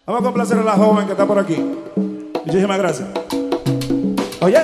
Vamos a complacer a la joven que está por aquí. Muchísimas gracias. Oye.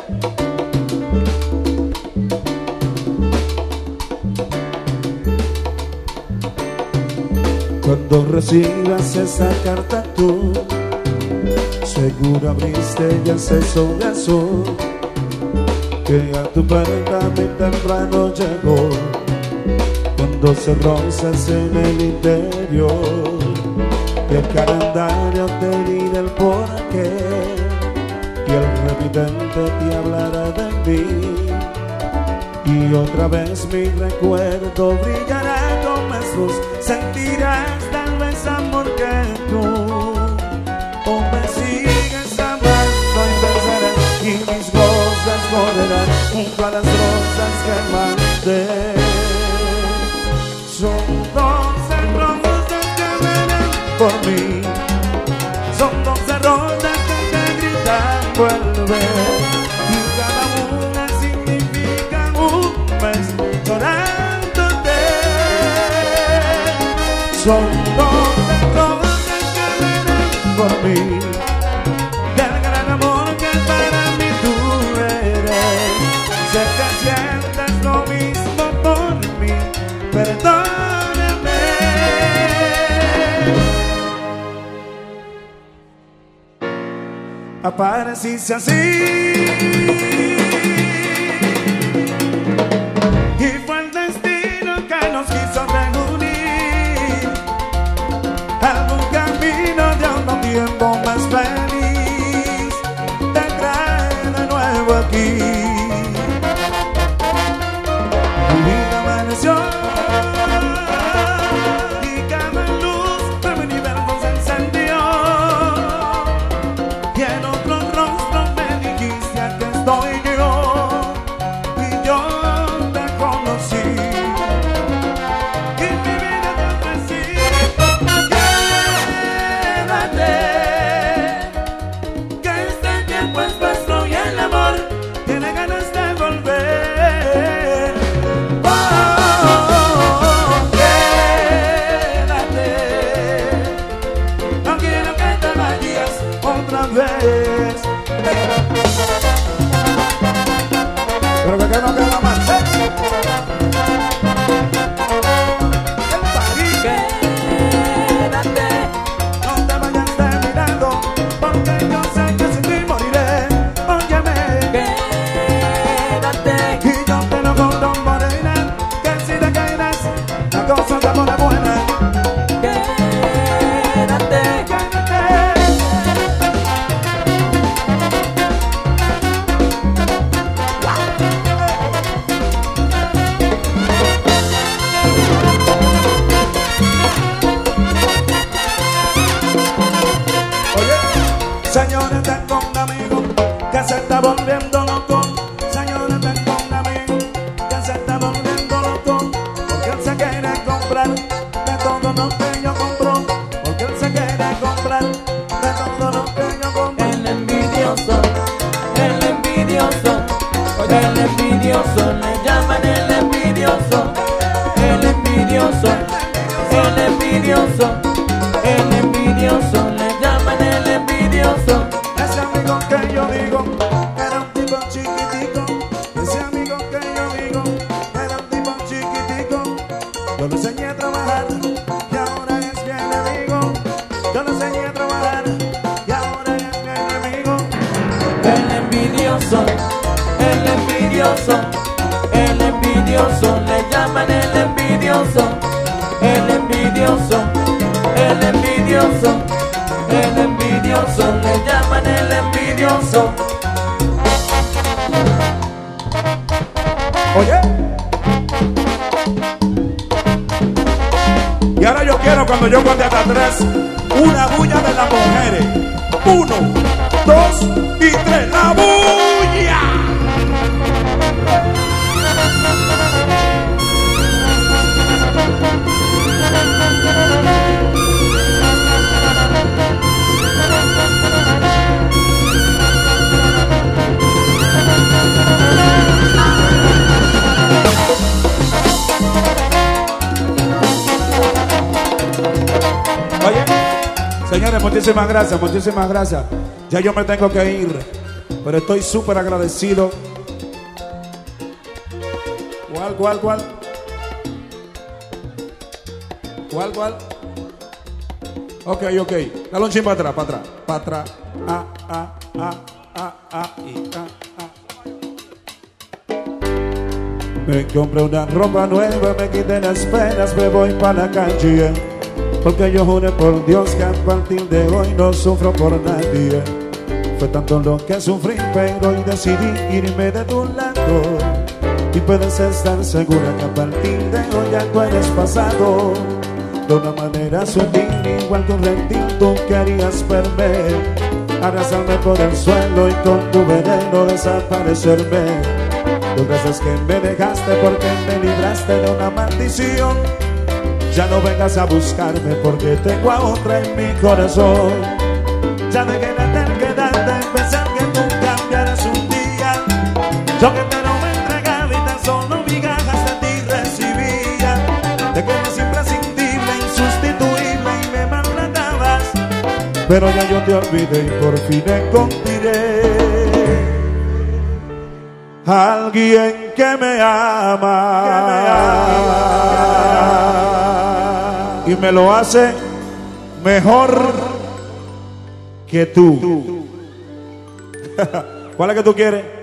Cuando recibas esa carta tú, seguro abriste ya ese sogazo que a tu puerta muy temprano llegó. Cuando se rosas en el interior y el calendario te diga el porqué y el remitente te hablará de mí y otra vez mi recuerdo brillará con más luz. Sentirás tal vez amor que tú o me sigues amando y pensarás y mis rosas correrán junto a las rosas que mandé. Son 12 rosas que verán por mí, son 12 rosas que gritan vuelve y cada una significa un mes llorándote. Son 12 rosas que verán por mí, del gran amor que para mí tú eres. Sé que sientes lo mismo por mí, perdóname. Apareciste así y fue el destino que nos quiso reunir. Algún camino de otro tiempo más feliz te trae de nuevo aquí. Mi vida amaneció y cada luz de mi universo se encendió y en otro rostro me dijiste aquí estoy yo y yo te conocí y mi vida te ofrecí. Quédate, que este tiempo es nuestro y el amor tiene ganas de volver. Oh, quédate, no quiero que te vayas otra vez. Pero que no queda más. Quédate, no te vayas de mi lado, porque yo sé que sin ti moriré. Óyeme, quédate, y yo te lo juro, morena, que si te caerás, la cosa te pone buena. Quédate, quédate. Señores, tengo un amigo que se está volviendo loco. Señores, tengo un amigo que se está volviendo loco, porque él se quiere comprar de todo lo que yo compro, porque él se quiere comprar de todo lo que yo compro. El envidioso, el envidioso, el envidioso, le llaman el envidioso, el envidioso, el envidioso, el envidioso, le llaman el envidioso. Ese amigo que yo digo era un tipo chiquitico, ese amigo que yo digo era un tipo chiquitico. Yo lo enseñé a trabajar y ahora es mi enemigo. Yo lo enseñé a trabajar y ahora es mi enemigo. El envidioso, el envidioso, el envidioso, le llaman el envidioso, el envidioso, el envidioso, el envidioso, le llaman el envidioso. Oye. Y ahora yo quiero, cuando yo cuente hasta 3, una bulla de las mujeres. 1, 2 y 3. ¡La bulla! Señores, Señores, muchísimas gracias, muchísimas gracias. Ya yo me tengo que ir, pero estoy súper agradecido. ¿Cuál? ¿Cuál? Ok. Dale un chin para atrás. Me compré una ropa nueva, me quité las penas, me voy para la calle. Porque yo juré por Dios que a partir de hoy no sufro por nadie. Fue tanto lo que sufrí, pero hoy decidí irme de tu lado. Y puedes estar segura que a partir de hoy ya tú eres pasado. De una manera sutil, igual que un reptil, tú querías verme, arrasarme por el suelo y con tu veneno desaparecerme. Dos veces que me dejaste porque me libraste de una maldición. Ya no vengas a buscarme porque tengo a otra en mi corazón. Ya dejé la terquedad de pensar que tú cambiarás un día. Yo que te lo entregaba y tan solo migajas de ti recibía. Te quedas imprescindible, insustituible y me maltratabas. Pero ya yo te olvidé y por fin encontré alguien que me ama, y me lo hace mejor que tú. ¿Cuál es que tú quieres?